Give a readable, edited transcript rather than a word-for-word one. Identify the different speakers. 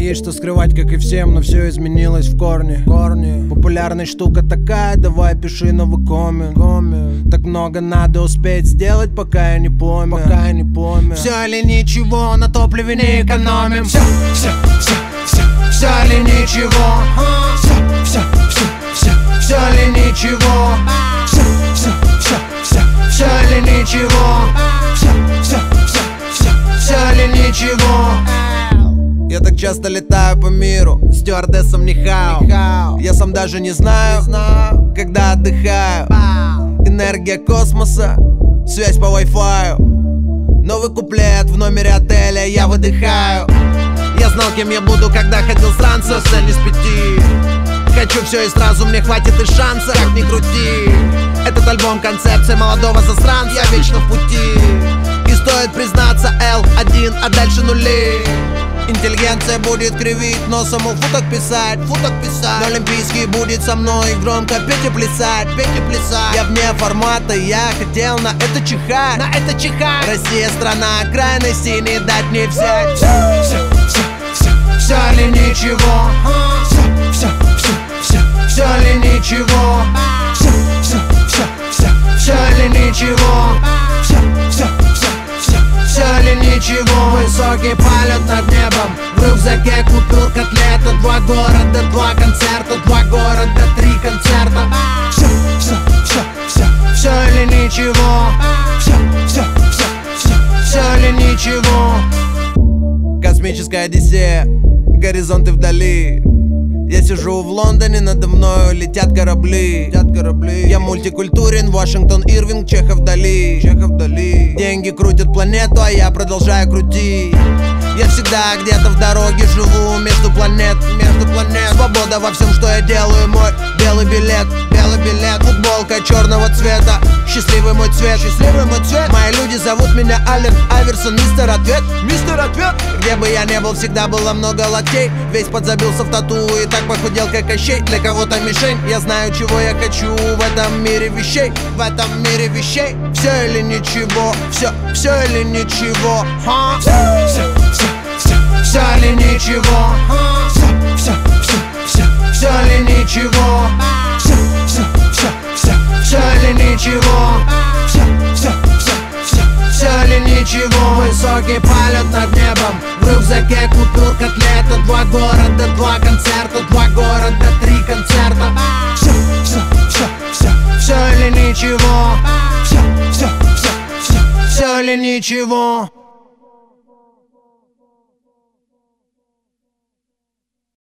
Speaker 1: есть что скрывать, как и всем, но все изменилось в корне. Популярная штука такая, давай пиши новый коммент. Так много надо успеть сделать, пока я не помню. Все или ничего, на топливе не экономим. Все или ничего. Все или ничего. Все или ничего. Все или ничего. Я так часто летаю по миру, стюардессам не хау. Я сам даже не знаю, когда отдыхаю. Энергия космоса, связь по Wi-Fi. Новый куплет в номере отеля, я выдыхаю. Я знал, кем я буду, когда ходил с ранца. Цель не с 5. Хочу все и сразу, мне хватит и шанса. Как ни крути, этот альбом концепция молодого засранца. Я вечно в пути, и стоит признаться, L1, а дальше нули. Интеллигенция будет кривить носом, у футок писать. На Олимпийский будет со мной громко петь и плясать. Я вне формата, я хотел на это чихать. Россия страна крайностей, не дать не взять. Все или ничего. Все или ничего. Все или ничего. Все или ничего. Высокий полет над небом, в рюкзаке купил котлета. 2 города, 2 концерта, 2 города, 3 концерта. Все или ничего. Все или ничего. Космическая одиссея, горизонты вдали. Я сижу в Лондоне, надо мною летят корабли. Я мультикультурен, Вашингтон, Ирвинг, Чехов, Дали. Деньги крутят планету, а я продолжаю крутить. Я всегда где-то в дороге живу между планет. Свобода во всем, что я делаю, мой белый билет. Футболка черного цвета, счастливый мой цвет. Мои люди зовут меня Аллен Айверсон, мистер Ответ. Где бы я ни был, всегда было много локтей. Весь подзабился в тату и так похудел, как Кощей. Для кого-то мишень, я знаю, чего я хочу в этом мире вещей. Все или ничего. Все или ничего. Все или ничего. Все или ничего. Все или ничего. Все или ничего. Высокий полет над небом, в рюкзаке купил котлета. 2 города, 2 концерта, 2 города, 3 концерта. Все или ничего. Все или ничего.